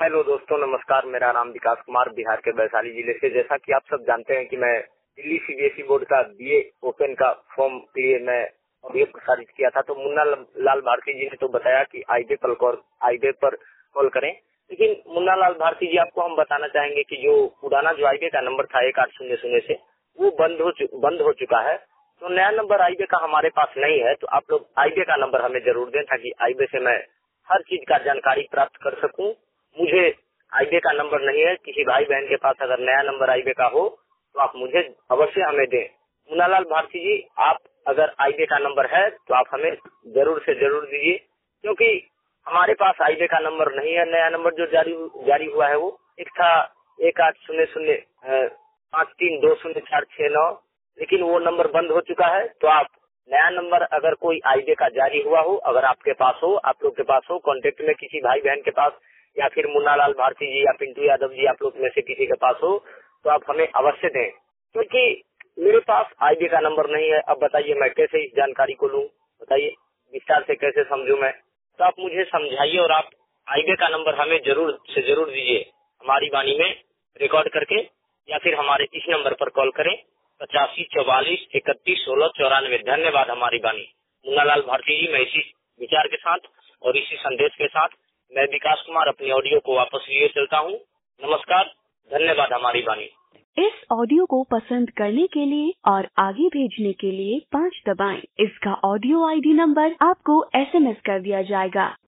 Hello दोस्तों, नमस्कार। मेरा नाम विकास कुमार, बिहार के वैशाली जिले से। जैसा कि आप सब जानते हैं कि मैं दिल्ली सीबीएसई बोर्ड का बीए ओपन का फॉर्म के लिए मैं ऑडियो प्रसारित किया था। तो मुन्ना लाल भारती जी ने तो बताया कि आईबे पर कॉल करें, लेकिन मुन्ना लाल भारती जी, आपको हम बताना चाहेंगे कि जो पुराना जो आईबे का नंबर था 1800 से, वो बंद हो चुका है। तो नया नंबर आईबे का हमारे पास नहीं है। तो आप लोग आईबे का नंबर हमें जरूर दें, ताकि आईबे से मैं हर चीज का जानकारी प्राप्त कर सकूं। मुझे आईबे का नंबर नहीं है। किसी भाई बहन के पास अगर नया नंबर आईबे का हो तो आप मुझे अवश्य हमें दें। मुन्नालाल भारती जी, आप अगर आईबे का नंबर है तो आप हमें जरूर से जरूर दीजिए, क्योंकि हमारे पास आईबे का नंबर नहीं है। नया नंबर जो जारी हुआ है वो एक था 180053204669, लेकिन वो नंबर बंद हो चुका है। तो आप नया नंबर अगर कोई आईबे का जारी हुआ हो, अगर आपके पास हो, आप लोग के पास हो, कांटेक्ट में किसी भाई बहन के पास, या फिर मुन्नालाल भारती जी या पिंटू यादव जी, आप लोग में से किसी के पास हो, तो आप हमें अवश्य दें, क्योंकि मेरे पास आईबी का नंबर नहीं है। अब बताइए मैं कैसे इस जानकारी को लूं? बताइए, विस्तार से कैसे समझूं मैं? तो आप मुझे समझाइए और आप आईबी का नंबर हमें जरूर से जरूर दीजिए, हमारी वाणी में रिकॉर्ड करके, या फिर हमारे इस नंबर पर कॉल करें 8544311694। धन्यवाद। हमारी वाणी मुन्नालाल भारती जी। मैं इसी विचार के साथ और इसी संदेश के साथ मैं विकास कुमार अपनी ऑडियो को वापस लिए चलता हूँ। नमस्कार, धन्यवाद। हमारी वाणी। इस ऑडियो को पसंद करने के लिए और आगे भेजने के लिए 5 दबाएं। इसका ऑडियो आईडी नंबर आपको एसएमएस कर दिया जाएगा।